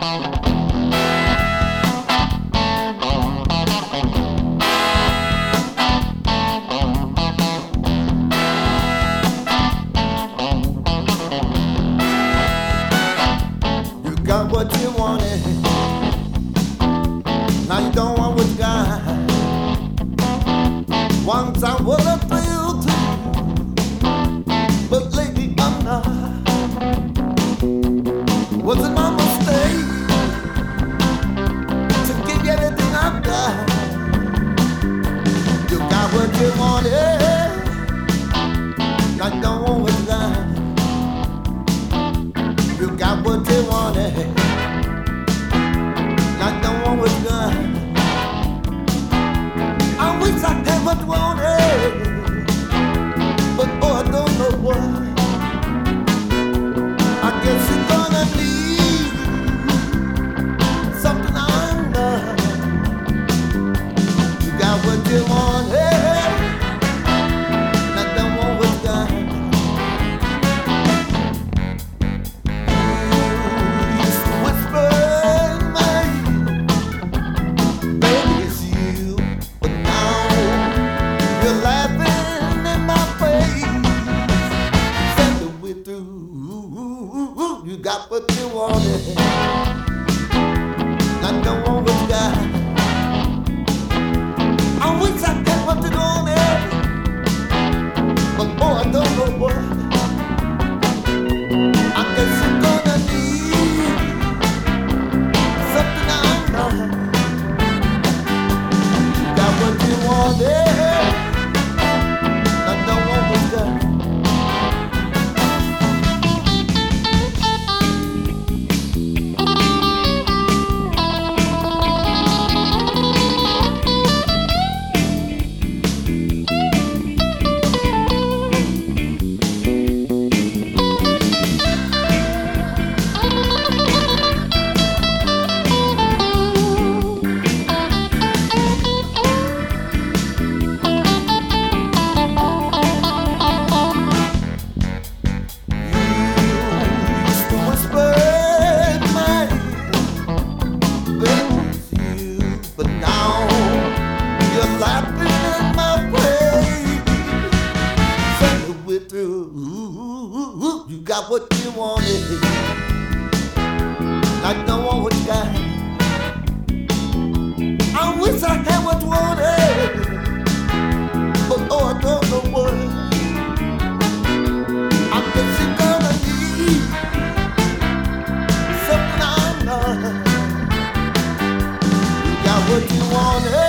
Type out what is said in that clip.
Got what you wanted, now you don't want what you got. Once I was a thrill too, but lately I'm not. Was it my mistake to give you everything I've got? You got what you wanted, now you don't want what you got. You got what you wanted, I don't want what you got. I wish I had what you wanted, but oh, I don't know what. I guess you're gonna need something I'm not. You got what you wanted, I don't want what you got. You got what you wanted, I don't want what you got. I wish I had what you wanted, but oh, I don't know what. I guess you're gonna need something I'm not. You got what you wanted, I don't want what you got. You got what you wanted, I don't want what you got. I wish I had what you wanted, but oh, I don't know what. I guess you're gonna need something I'm not. You got what you wanted.